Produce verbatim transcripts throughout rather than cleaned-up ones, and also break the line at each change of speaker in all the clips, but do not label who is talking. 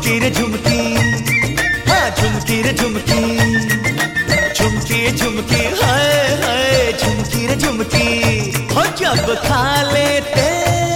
झुमकी रे झुमकी, हाँ झुमकी रे झुमकी, झुमकी झुमकी हाय हाय झुमकी रे झुमकी। हो जब खा लेते,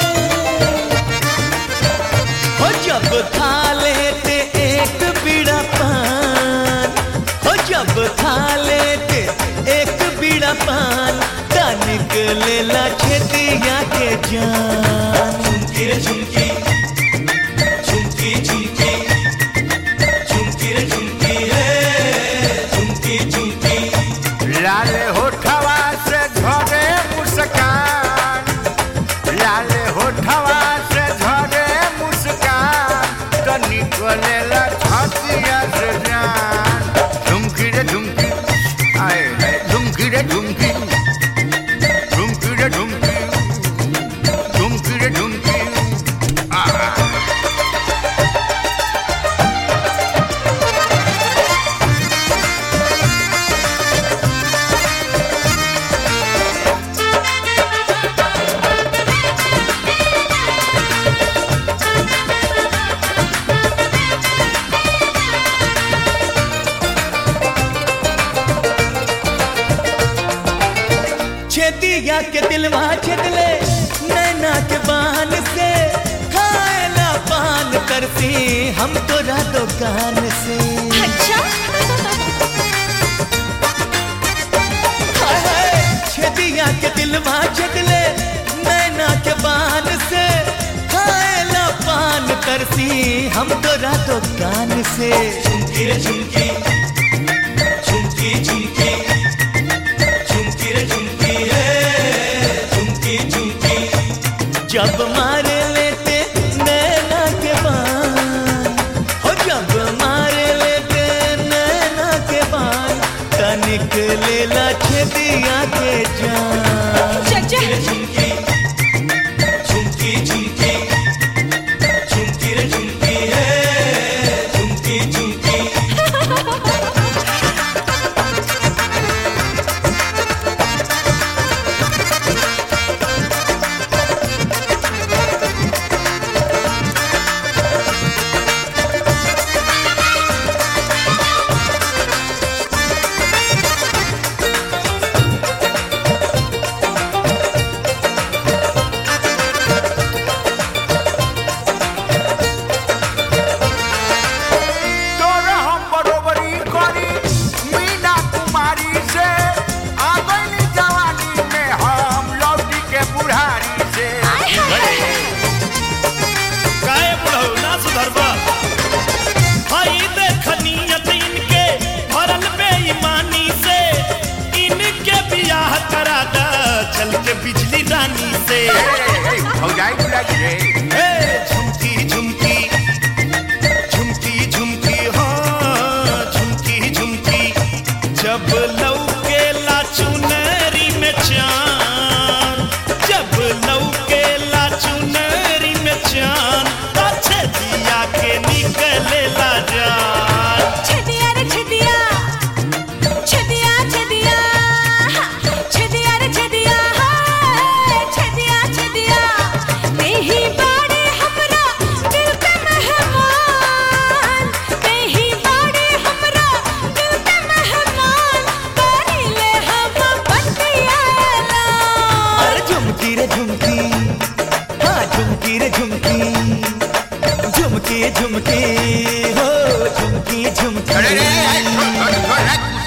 हो जब खा लेते एक बीड़ा पान, हो जब खा लेते एक बीड़ा पान, का निकलेला छेतिया के जान। झुमकी रे झुमकी, झुमकी झुमकी, झुमकी रे झुमकी है झुमकी झुमकी।
लाल होठवा से झरे मुस्कान, लाल होठवा से झरे मुस्कान, तो निकलेला छतिया से जान। झुमकी रे झुमकी, आए हाय झुमकी रे झुमकी, झुमकी रे झुमकी, झुमकी रे झुमकी।
छेतिया के दिलवा छेदले नैना के बान से, खाएला पान करती हम तोरा दुकान से।
अच्छा
हाय हाय छेतिया के दिलवा छेदले नैना के बान से, खाएला पान करती हम तोरा दुकान से। झुमकी रे झुमकी, झुमकी झुमकी, झुमकी रे झुमकी है झुमकी झुमकी। जब मार लेते नैना के बान, हो जब मार लेते नैना के बान, का निकलेला छेतिया के जान।
चचा
झुमकी झुमकी झुमकी, झुमकी रे झुमकी है झुमकी झुमकी। चल के बिजली रानी से
हो जाए रे।
झुमकी झुमकी, झुमकी झुमकी हाँ झुमकी झुमकी। जब लौकेला चुनरी में चांद, जब लौकेला चुनरी में चांद, पाछे दिया के निकलेला जान।
छेदिया रे छेदिया, छेदिया छेदिया, छेदिया रे छेदिया, छेदिया छेदिया। नहीं बाड़े हमरा दिल के मेहमान, नहीं बाड़े हमरा दिल के मेहमान, करीले हम बतियाला।
अरे झुमकी रे झुमकी, हाँ झुमकी रे झुमकी, झुमकी झुमकी हो झुमकी झुमकी।
अरे रे